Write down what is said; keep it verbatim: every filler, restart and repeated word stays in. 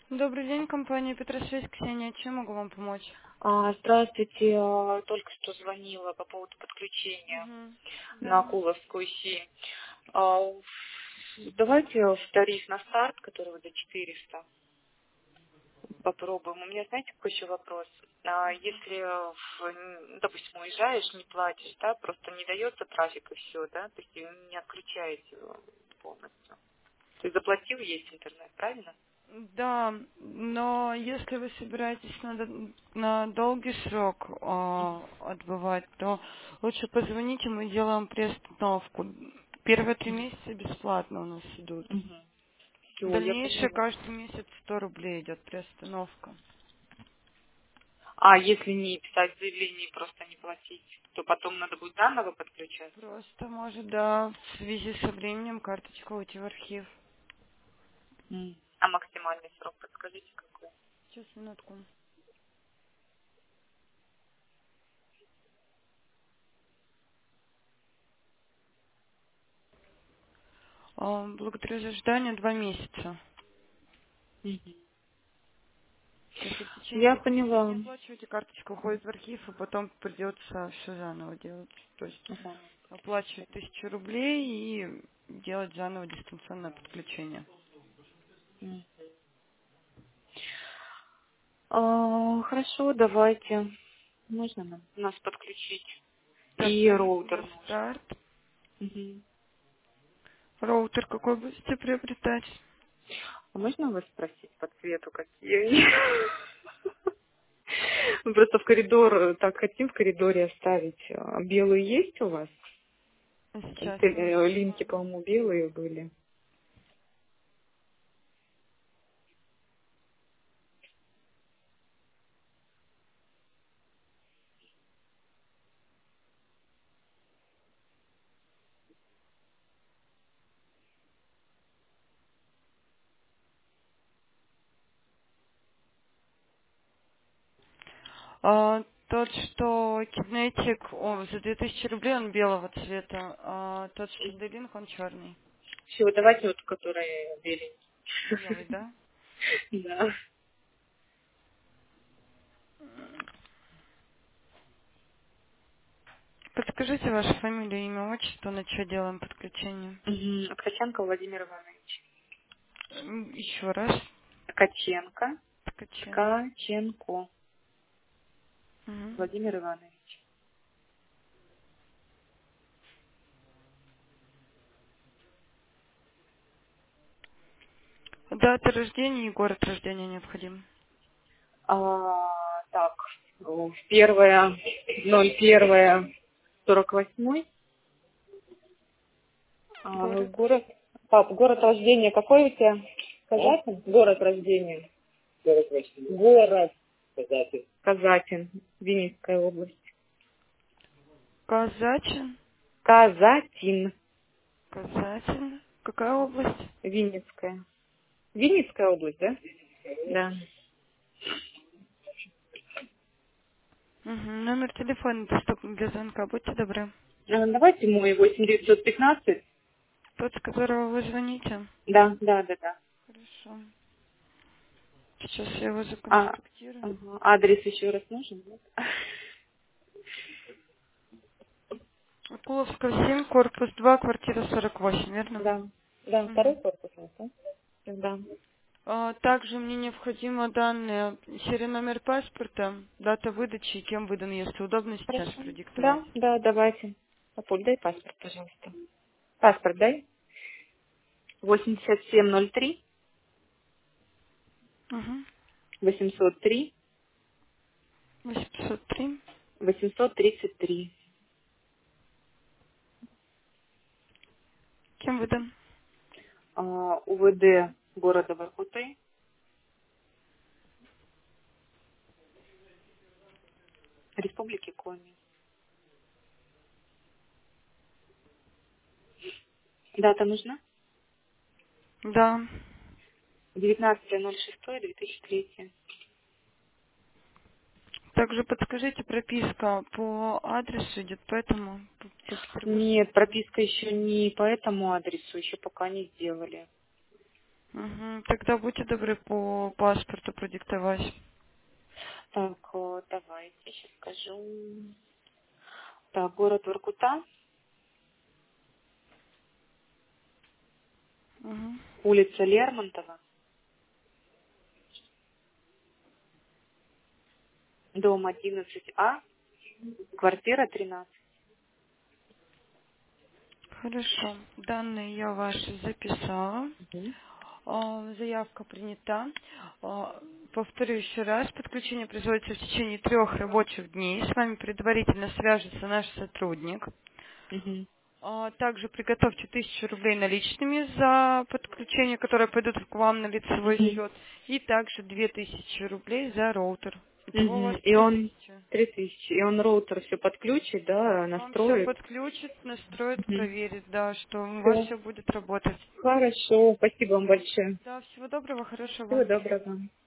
Добрый день, компания Петросвязь, Ксения. Чем могу вам помочь? А, Здравствуйте, а, только что звонила по поводу подключения Угу. на Да. Куловскую семь. А, Давайте в тариф на старт, который вот за четыреста, попробуем. У меня, знаете, какой еще вопрос? А, Если, в- н- допустим, уезжаешь, не платишь, да, просто не дается трафик и все, да, то есть не отключаете его полностью. То есть заплатил, есть интернет, правильно? Да, но если вы собираетесь на, д- на долгий срок а, отбывать, то лучше позвоните, мы делаем приостановку. Первые три месяца бесплатно у нас идут. Угу. Все, я Дальнейшее поняла. каждый месяц сто рублей идет приостановка. А если не писать заявление и просто не платить, то потом надо будет заново подключаться? Просто может, да, в связи со временем карточка уйти в архив. М. А максимальный срок подскажите какой? Сейчас, минутку. А, благодарю за ожидание, два месяца. Мгм. То есть в течение Я двух месяцев не поняла. оплачиваете, карточка уходит в архив, и потом придется все заново делать. То есть Ага. оплачивать тысячу рублей и делать заново дистанционное подключение. М. А, хорошо, давайте. Можно нам нас подключить? Так, И тариф у роутер вас нужен. старт. Мгм. Роутер какой будете приобретать? А можно у вас спросить по цвету какие? Мы просто в коридор, э, так хотим в коридоре оставить. А белые есть у вас? Сейчас, Э, минутку. Линки, по-моему, белые были. А, тот, что Кинетик, о, за две тысячи рублей он белого цвета, а тот, что Делинк, он черный. Все, давайте вот, которые беленькие. Белый, да? Да. Подскажите вашу фамилию, имя, отчество, на что делаем подключение? Мгм. Ткаченко Владимир Иванович. М, Еще раз. Ткаченко. Ткаченко. Ткаченко Мгм. Владимир Иванович. Дата рождения и город рождения необходим. А, так, в первое, ноль первое, сорок восьмой. А, Город. город, пап, город рождения какой у тебя? Казатин? Город рождения. Город. Казатин. Казатин. Винницкая область. Казачин. Казатин. Казатин. Какая область? Винницкая. Винницкая область, да? Да. Мгм. Номер телефона доступен для звонка. Будьте добры. А, давайте мой восемь девятьсот пятнадцать. Тот, с которого вы звоните. Да, да, да, да. Хорошо. Сейчас я его А, законспектирую. ага. Адрес еще раз нужен? Нет? Акуловская семь, корпус два, квартира сорок восемь, верно? Да. Да, второй Мгм. корпус у нас, да? Да. А, Также мне необходимо данные, серия номер паспорта, дата выдачи и кем выдан, если удобно сейчас Хорошо. продиктовать. Да, да, давайте. Папуль, дай паспорт, пожалуйста. Паспорт дай. восемьдесят семь ноль три Угу. восемьсот три восемьсот три. восемьсот тридцать три. Кем выдан? А, УВД города Воркуты, Республики Коми. Дата нужна? Да. девятнадцатое ноль шестое две тысячи третье. Также подскажите, прописка по адресу идет, поэтому по, по Петербургскому. Нет, прописка еще не по этому адресу, еще пока не сделали. Угу. Тогда будьте добры по паспорту продиктовать. Так, э, давайте, сейчас скажу. Так, город Воркута, Угу. улица Лермонтова, дом одиннадцать А, квартира тринадцать. Хорошо. Данные я ваши записала. Мгм. А, Заявка принята. А, Повторю еще раз, подключение производится в течение трех рабочих дней. С вами предварительно свяжется наш сотрудник. Мгм. А, Также приготовьте тысячу рублей наличными за подключение, которые пойдут к вам на лицевой Мгм. счет. И также две тысячи рублей за роутер. Итого у Мгм. вас И три он тысячи. три тысячи. И он роутер все подключит, да, Он все настроит. подключит, настроит, Мгм. проверит, да, что у вас Все. все будет работать. Хорошо. Спасибо вам большое. Да, всего доброго, хорошего Всего вам дня. доброго.